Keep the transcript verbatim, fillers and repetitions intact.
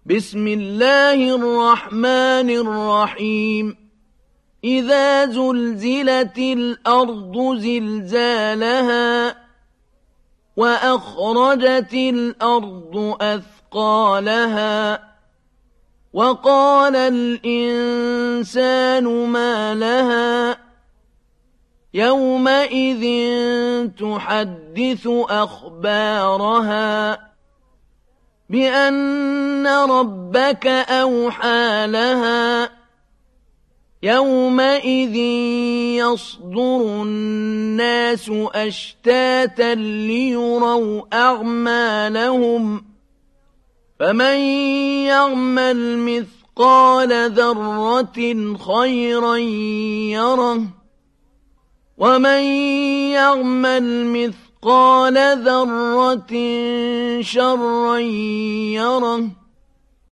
بسم الله الرحمن الرحيم إذا زلزلت الأرض زلزالها وأخرجت الأرض أثقالها وقال الإنسان ما لها يومئذ تحدث أخبارها بأن ربك أوحى لها يومئذ يصدر الناس أشتاتا ليروا أعمالهم فمن يعمل مثقال ذرة خيرا يره ومن يعمل مثقال ذرة شرا يره